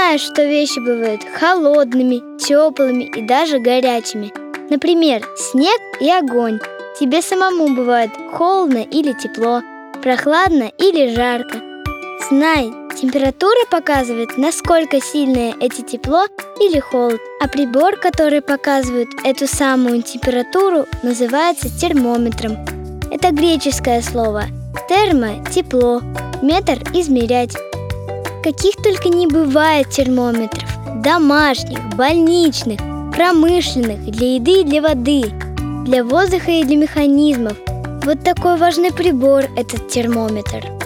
знаешь, что вещи бывают холодными, теплыми и даже горячими. Например, снег и огонь. Тебе самому бывает холодно или тепло, прохладно или жарко. Знай, температура показывает, насколько сильное это тепло или холод. А прибор, который показывает эту самую температуру, называется термометром. Это греческое слово. Термо – тепло, метр – измерять. Каких только не бывает термометров. Домашних, больничных, промышленных, для еды и для воды, для воздуха и для механизмов. Вот такой важный прибор этот термометр.